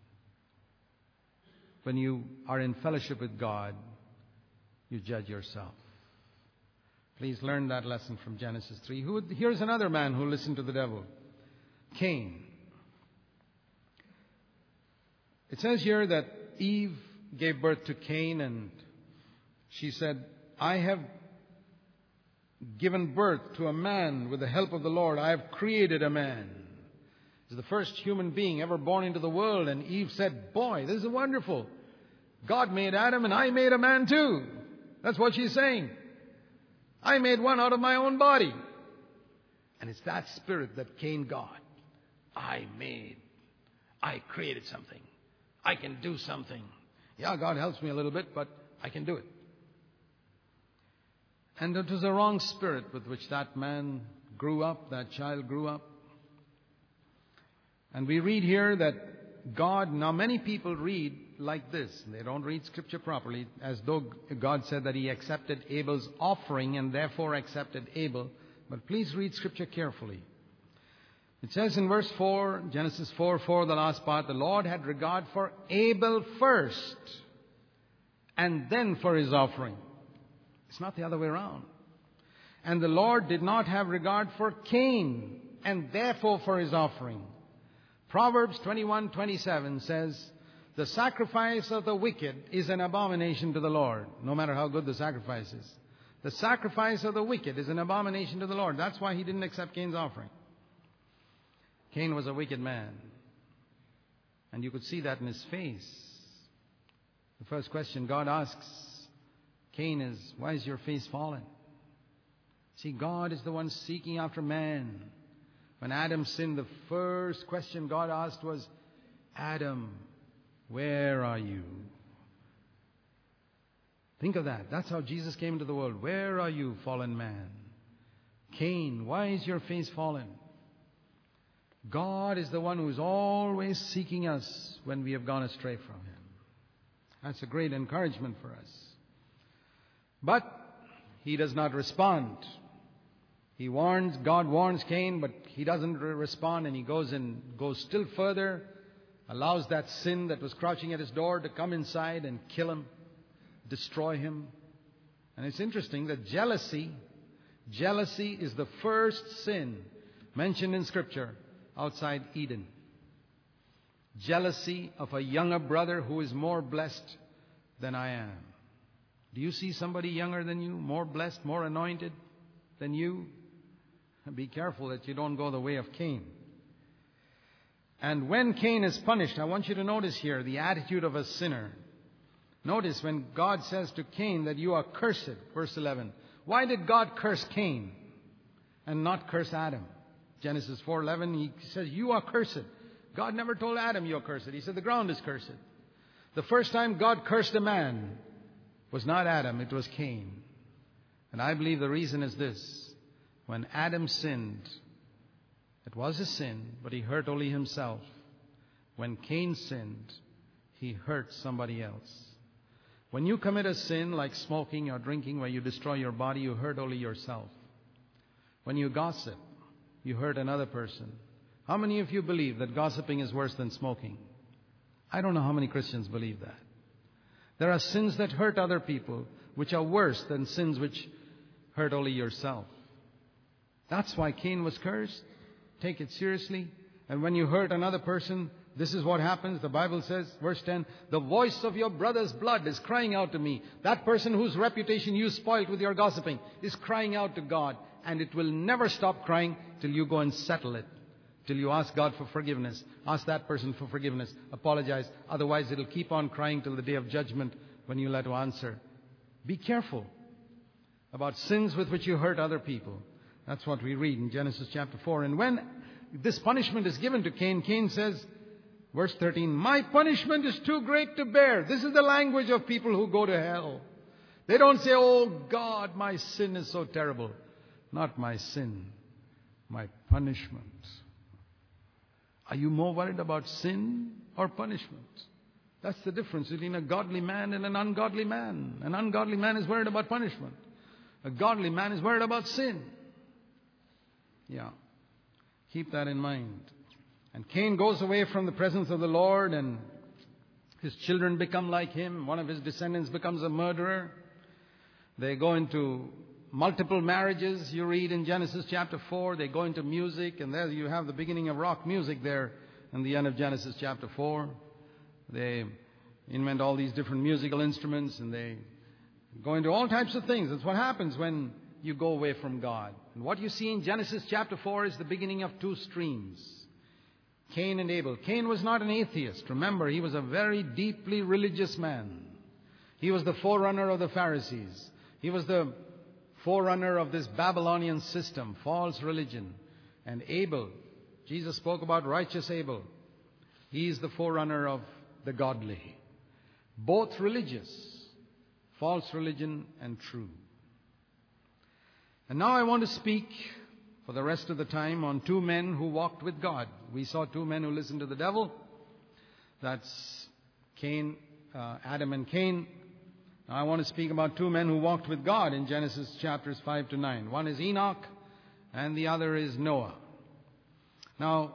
When you are in fellowship with God, you judge yourself. Please learn that lesson from Genesis three. Who, here's another man who listened to the devil. Cain. It says here that Eve gave birth to Cain, and she said, I have given birth to a man with the help of the Lord. I have created a man. He's the first human being ever born into the world. And Eve said, boy, this is wonderful. God made Adam and I made a man too. That's what she's saying. I made one out of my own body. And it's that spirit that Cain got. I made. I created something. I can do something. Yeah, God helps me a little bit, but I can do it. And it was a wrong spirit with which that man grew up, that child grew up. And we read here that God, now many people read like this. They don't read Scripture properly, as though God said that He accepted Abel's offering and therefore accepted Abel. But please read Scripture carefully. It says in verse four, Genesis four four, the last part, the Lord had regard for Abel first and then for his offering. It's not the other way around. And the Lord did not have regard for Cain and therefore for his offering. Proverbs twenty-one twenty-seven says, the sacrifice of the wicked is an abomination to the Lord, no matter how good the sacrifice is. The sacrifice of the wicked is an abomination to the Lord. That's why He didn't accept Cain's offering. Cain was a wicked man. And you could see that in his face. The first question God asks Cain is, why is your face fallen? See, God is the one seeking after man. When Adam sinned, the first question God asked was, Adam, where are you? Think of that. That's how Jesus came into the world. Where are you, fallen man? Cain, why is your face fallen? God is the one who is always seeking us when we have gone astray from Him. That's a great encouragement for us. But He does not respond. He warns, God warns Cain, but he doesn't respond, and he goes and goes still further, allows that sin that was crouching at his door to come inside and kill him, destroy him. And it's interesting that jealousy, jealousy is the first sin mentioned in Scripture outside Eden. Jealousy of a younger brother who is more blessed than I am. Do you see somebody younger than you, more blessed, more anointed than you? Be careful that you don't go the way of Cain. And when Cain is punished, I want you to notice here the attitude of a sinner. Notice when God says to Cain that you are cursed, verse eleven. Why did God curse Cain and not curse Adam? Genesis four eleven, He says, you are cursed. God never told Adam you're cursed. He said the ground is cursed. The first time God cursed a man was not Adam, it was Cain. And I believe the reason is this. When Adam sinned, it was a sin, but he hurt only himself. When Cain sinned, he hurt somebody else. When you commit a sin like smoking or drinking where you destroy your body, you hurt only yourself. When you gossip, you hurt another person. How many of you believe that gossiping is worse than smoking? I don't know how many Christians believe that. There are sins that hurt other people which are worse than sins which hurt only yourself. That's why Cain was cursed. Take it seriously. And when you hurt another person, this is what happens. The Bible says, verse ten, the voice of your brother's blood is crying out to me. That person whose reputation you spoiled with your gossiping is crying out to God. And it will never stop crying till you go and settle it. Till you ask God for forgiveness. Ask that person for forgiveness. Apologize. Otherwise, it'll keep on crying till the day of judgment when you'll have to answer. Be careful about sins with which you hurt other people. That's what we read in Genesis chapter four. And when this punishment is given to Cain, Cain says, verse thirteen, my punishment is too great to bear. This is the language of people who go to hell. They don't say, oh God, my sin is so terrible. Not my sin, my punishment. Are you more worried about sin or punishment? That's the difference between a godly man and an ungodly man. An ungodly man is worried about punishment. A godly man is worried about sin. Yeah. Keep that in mind. And Cain goes away from the presence of the Lord, and his children become like him. One of his descendants becomes a murderer. They go into multiple marriages, you read in Genesis chapter four. They go into music, and there you have the beginning of rock music there in the end of Genesis chapter four. They invent all these different musical instruments, and they go into all types of things. That's what happens when you go away from God. And what you see in Genesis chapter four is the beginning of two streams. Cain and Abel. Cain was not an atheist. Remember, he was a very deeply religious man. He was the forerunner of the Pharisees. He was the forerunner of this Babylonian system, false religion. And Abel, Jesus spoke about righteous Abel. He is the forerunner of the godly. Both religious, false religion and true. And now I want to speak for the rest of the time on two men who walked with God. We saw two men who listened to the devil. That's Cain, uh, Adam and Cain. Now I want to speak about two men who walked with God in Genesis chapters five to nine. One is Enoch and the other is Noah. Now,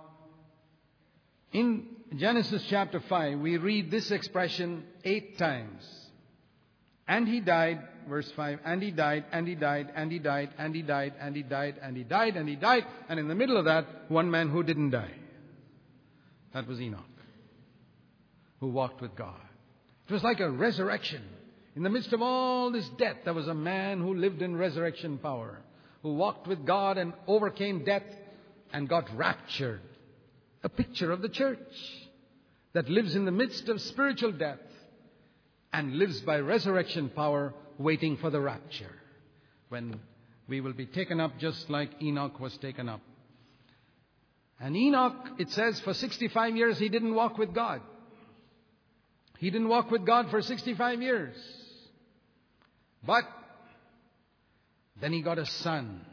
in Genesis chapter five, we read this expression eight times. And he died, verse five, and he died, and he died, and he died, and he died, and he died, and he died, and he died. And in the middle of that, one man who didn't die. That was Enoch, who walked with God. It was like a resurrection. In the midst of all this death, there was a man who lived in resurrection power, who walked with God and overcame death and got raptured. A picture of the church that lives in the midst of spiritual death and lives by resurrection power, waiting for the rapture, when we will be taken up just like Enoch was taken up. And Enoch, it says, for sixty-five years he didn't walk with God. He didn't walk with God for sixty-five years. But then he got a son,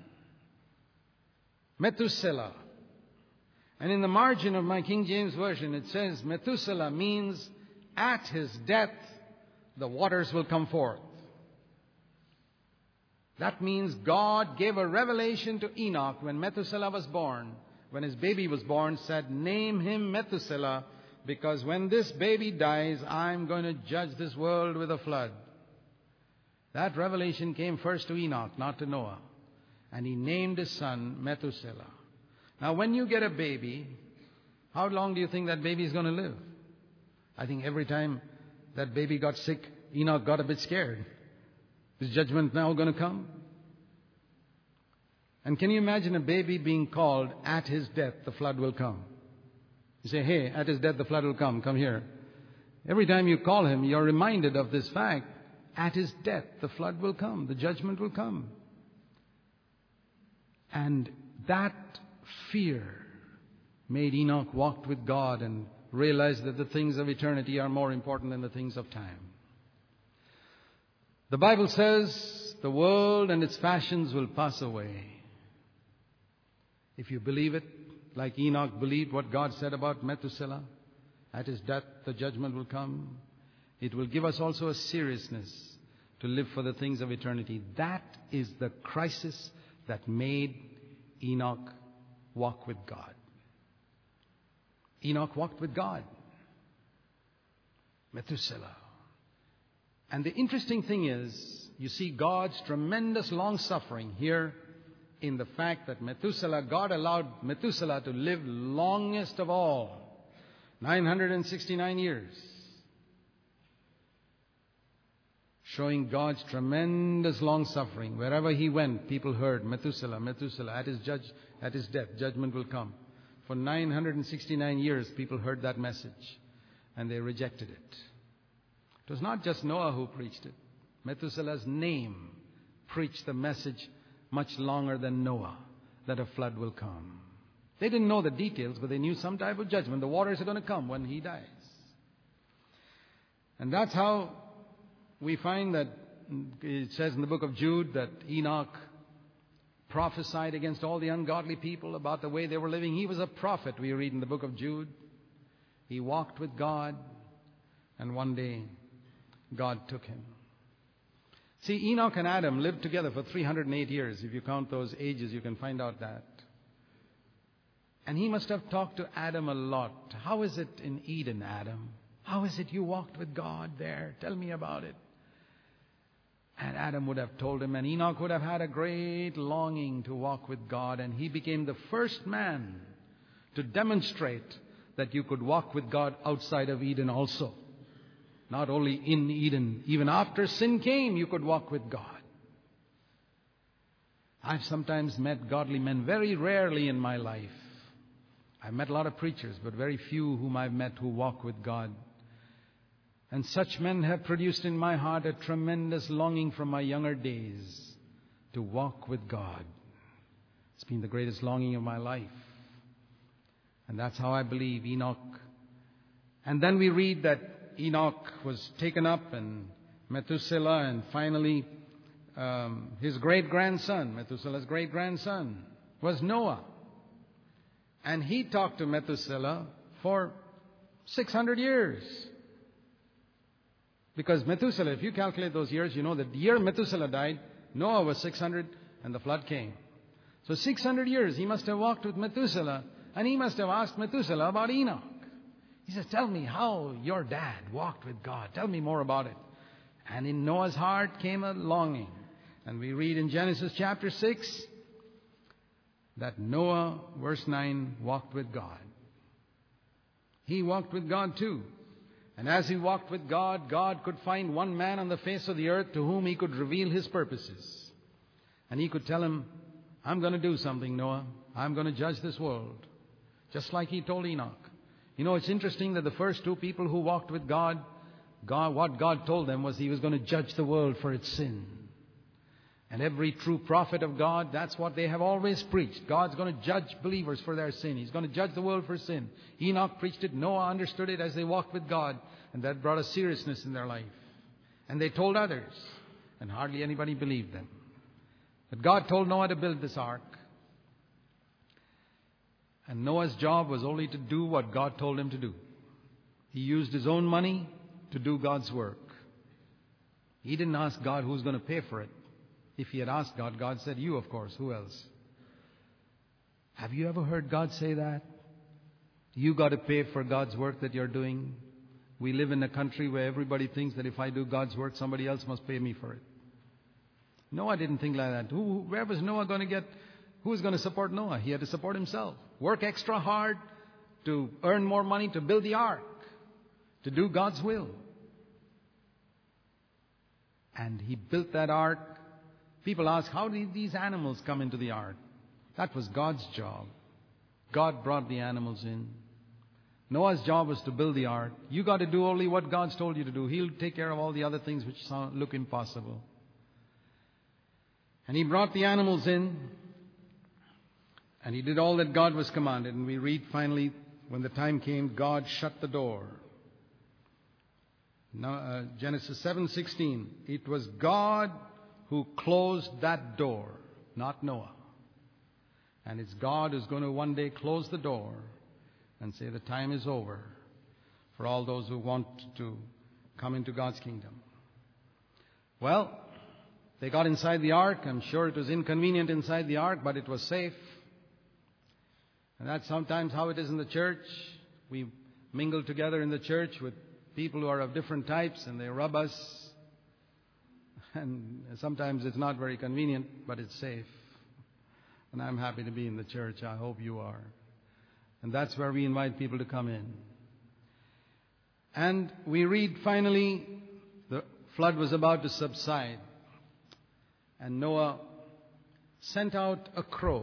Methuselah. And in the margin of my King James Version, it says Methuselah means at his death, the waters will come forth. That means God gave a revelation to Enoch when Methuselah was born, when his baby was born, said, name him Methuselah, because when this baby dies, I'm going to judge this world with a flood. That revelation came first to Enoch, not to Noah. And he named his son Methuselah. Now, when you get a baby, how long do you think that baby is going to live? I think every time that baby got sick, Enoch got a bit scared. Is judgment now going to come? And can you imagine a baby being called, at his death, the flood will come? You say, hey, at his death, the flood will come. Come here. Every time you call him, you're reminded of this fact. At his death, the flood will come. The judgment will come. And that fear made Enoch walk with God and realize that the things of eternity are more important than the things of time. The Bible says the world and its fashions will pass away. If you believe it, like Enoch believed what God said about Methuselah, at his death the judgment will come. It will give us also a seriousness to live for the things of eternity. That is the crisis that made Enoch walk with God. Enoch walked with God. Methuselah. And the interesting thing is, you see God's tremendous long-suffering here in the fact that Methuselah, God allowed Methuselah to live longest of all, nine hundred sixty-nine years, showing God's tremendous long-suffering. Wherever he went, people heard, Methuselah, Methuselah, at his, judge, at his death, judgment will come. For nine hundred sixty-nine years, people heard that message, and they rejected it. It was not just Noah who preached it. Methuselah's name preached the message much longer than Noah, that a flood will come. They didn't know the details, but they knew some type of judgment. The waters are going to come when he dies. And that's how we find that it says in the book of Jude that Enoch prophesied against all the ungodly people about the way they were living. He was a prophet, we read in the book of Jude. He walked with God, and one day God took him. See, Enoch and Adam lived together for three hundred eight years. If you count those ages, you can find out that. And he must have talked to Adam a lot. How is it in Eden, Adam? How is it you walked with God there? Tell me about it. And Adam would have told him, and Enoch would have had a great longing to walk with God. And he became the first man to demonstrate that you could walk with God outside of Eden also. Not only in Eden, even after sin came, you could walk with God. I've sometimes met godly men, very rarely in my life. I've met a lot of preachers, but very few whom I've met who walk with God. And such men have produced in my heart a tremendous longing from my younger days to walk with God. It's been the greatest longing of my life. And that's how I believe Enoch. And then we read that Enoch was taken up, and Methuselah, and finally um, his great-grandson, Methuselah's great-grandson, was Noah. And he talked to Methuselah for six hundred years. Because Methuselah, if you calculate those years, you know that the year Methuselah died, Noah was six hundred and the flood came. So six hundred years he must have walked with Methuselah, and he must have asked Methuselah about Enoch. He says, tell me how your dad walked with God. Tell me more about it. And in Noah's heart came a longing. And we read in Genesis chapter six that Noah, verse nine, walked with God. He walked with God too. And as he walked with God, God could find one man on the face of the earth to whom he could reveal his purposes. And he could tell him, I'm going to do something, Noah. I'm going to judge this world. Just like he told Enoch. You know, it's interesting that the first two people who walked with God, God, what God told them was he was going to judge the world for its sin. And every true prophet of God, that's what they have always preached. God's going to judge believers for their sin. He's going to judge the world for sin. Enoch preached it. Noah understood it as they walked with God. And that brought a seriousness in their life. And they told others. And hardly anybody believed them. But God told Noah to build this ark. And Noah's job was only to do what God told him to do. He used his own money to do God's work. He didn't ask God who's going to pay for it. If he had asked God, God said, you, of course. Who else? Have you ever heard God say that? You got to pay for God's work that you're doing. We live in a country where everybody thinks that if I do God's work, somebody else must pay me for it. Noah didn't think like that. Who, where was Noah going to get? Who was going to support Noah? He had to support himself. Work extra hard to earn more money to build the ark, to do God's will. And he built that ark. People ask, how did these animals come into the ark? That was God's job. God brought the animals in. Noah's job was to build the ark. You got to do only what God's told you to do. He'll take care of all the other things which sound, look impossible. And he brought the animals in. And he did all that God was commanded. And we read finally, when the time came, God shut the door. Now, uh, Genesis seven sixteen. It was God who closed that door, not Noah. And it's God who's going to one day close the door and say the time is over for all those who want to come into God's kingdom. Well, they got inside the ark. I'm sure it was inconvenient inside the ark, but it was safe. And that's sometimes how it is in the church. We mingle together in the church with people who are of different types, and they rub us. And sometimes it's not very convenient, but it's safe. And I'm happy to be in the church. I hope you are. And that's where we invite people to come in. And we read finally, the flood was about to subside. And Noah sent out a crow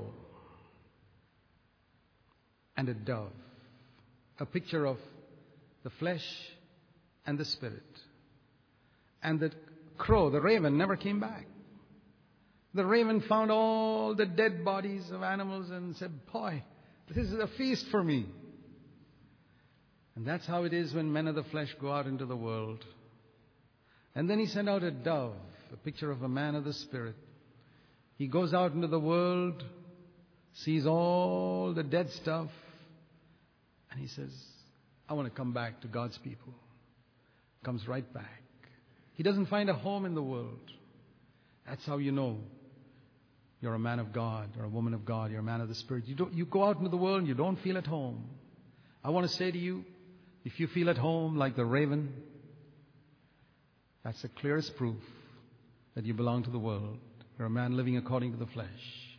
and a dove, a picture of the flesh and the spirit. And the crow, the raven, never came back. The raven found all the dead bodies of animals and said, boy, this is a feast for me. And that's how it is when men of the flesh go out into the world. And then he sent out a dove, a picture of a man of the spirit. He goes out into the world, sees all the dead stuff, and he says, I want to come back to God's people. Comes right back. He doesn't find a home in the world. That's how you know you're a man of God or a woman of God. You're a man of the Spirit. You don't, you go out into the world and you don't feel at home. I want to say to you, if you feel at home like the raven, that's the clearest proof that you belong to the world. You're a man living according to the flesh.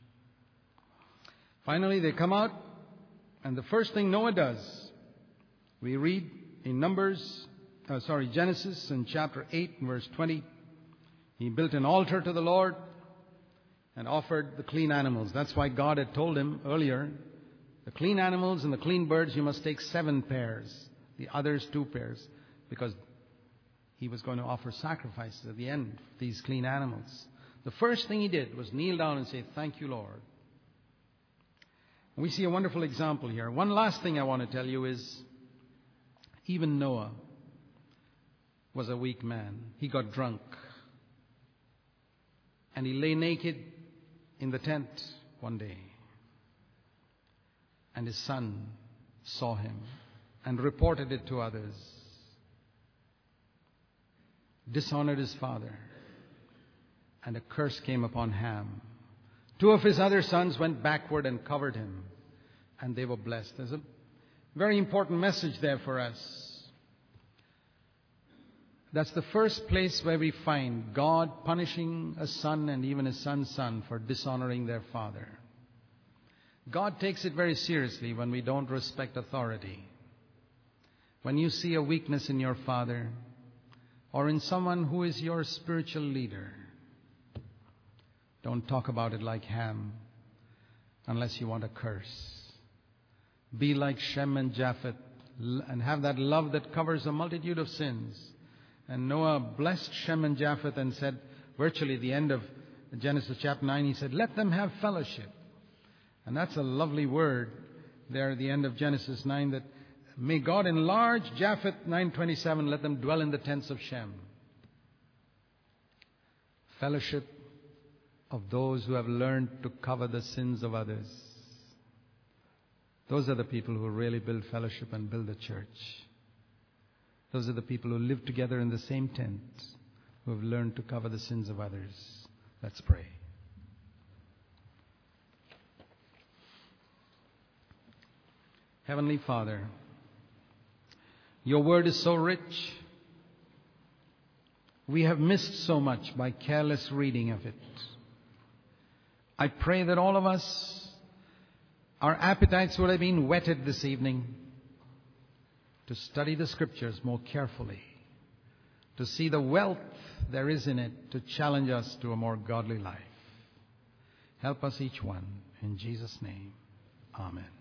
Finally, they come out, and the first thing Noah does, we read in Numbers, uh, sorry, Genesis in chapter eight, verse twenty. He built an altar to the Lord and offered the clean animals. That's why God had told him earlier, the clean animals and the clean birds, you must take seven pairs, the others two pairs, because he was going to offer sacrifices at the end of these clean animals. The first thing he did was kneel down and say, thank you, Lord. And we see a wonderful example here. One last thing I want to tell you is, even Noah was a weak man. He got drunk. And he lay naked in the tent one day. And his son saw him and reported it to others. Dishonored his father. And a curse came upon Ham. Two of his other sons went backward and covered him. And they were blessed. There's a very important message there for us. That's the first place where we find God punishing a son and even a son's son for dishonoring their father. God takes it very seriously when we don't respect authority. When you see a weakness in your father or in someone who is your spiritual leader, don't talk about it like Ham unless you want a curse. Be like Shem and Japheth and have that love that covers a multitude of sins. And Noah blessed Shem and Japheth and said, virtually the end of Genesis chapter nine, he said, let them have fellowship. And that's a lovely word there at the end of Genesis nine, that may God enlarge Japheth, nine twenty-seven, let them dwell in the tents of Shem. Fellowship of those who have learned to cover the sins of others. Those are the people who really build fellowship and build a church. Those are the people who live together in the same tent, who have learned to cover the sins of others. Let's pray. Heavenly Father, your word is so rich. We have missed so much by careless reading of it. I pray that all of us, our appetites would have been whetted this evening to study the Scriptures more carefully, to see the wealth there is in it to challenge us to a more godly life. Help us each one. In Jesus' name, amen.